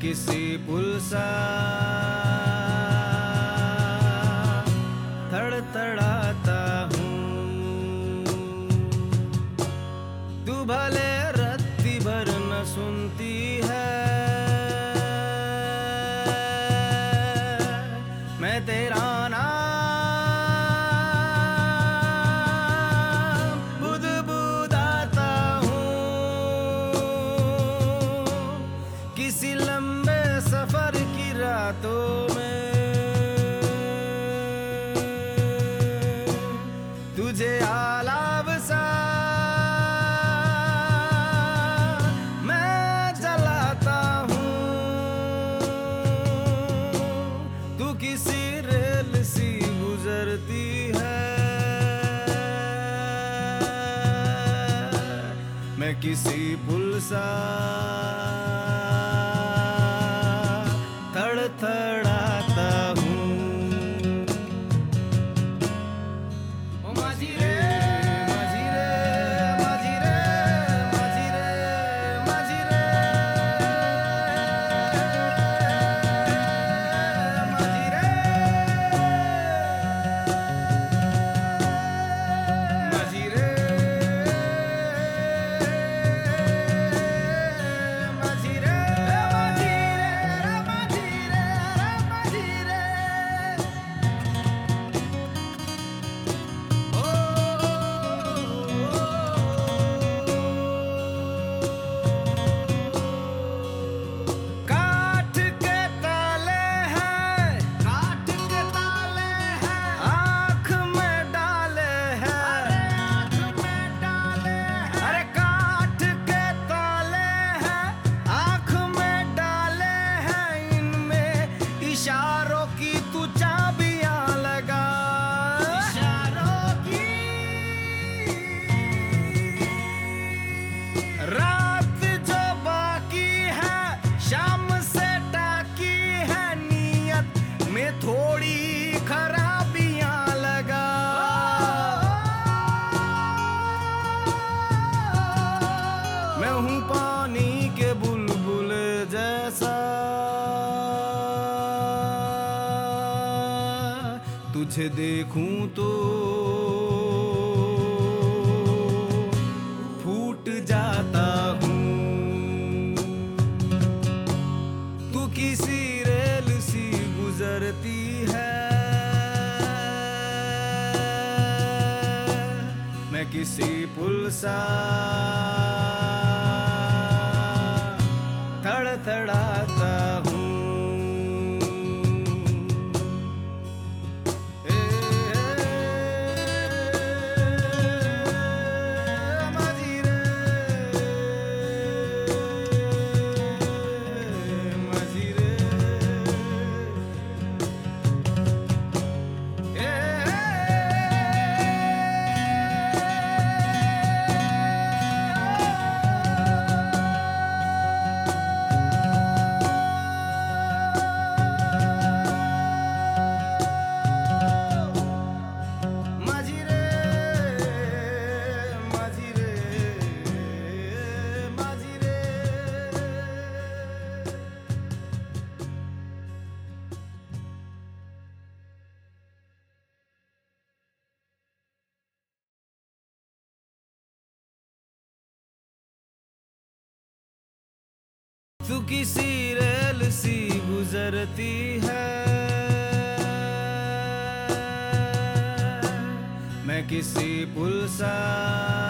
किसी पुल सा थड़थड़ाता हूँ। तू भले रत्ती भर न सुनती है, मैं तेरा नाम बुदबुदाता हूँ। किसी लंबे सफर की रातों में तुझे आलाप सा मैं जलाता हूँ। तू किसी रेल सी गुजरती है, मैं किसी पुल सा थड़थड़ाता हूँ। ओ माझी रे माझी रे माझी रे माझी रे माझी रे माझी रे माझी रे माझी रे इशारों की तू चाबियां लगा, इशारों की। रात जो बाकी है शाम से टाकी है, नियत में थोड़ी खराबियां लगा। मैं हूँ पानी के बुलबुल जैसा, तुझे देखूं तो फूट जाता हूँ। तू किसी रेल सी गुजरती है, मैं किसी पुल सा थड़थड़ाता हूँ। तू किसी रेल सी गुजरती है, मैं किसी पुल सा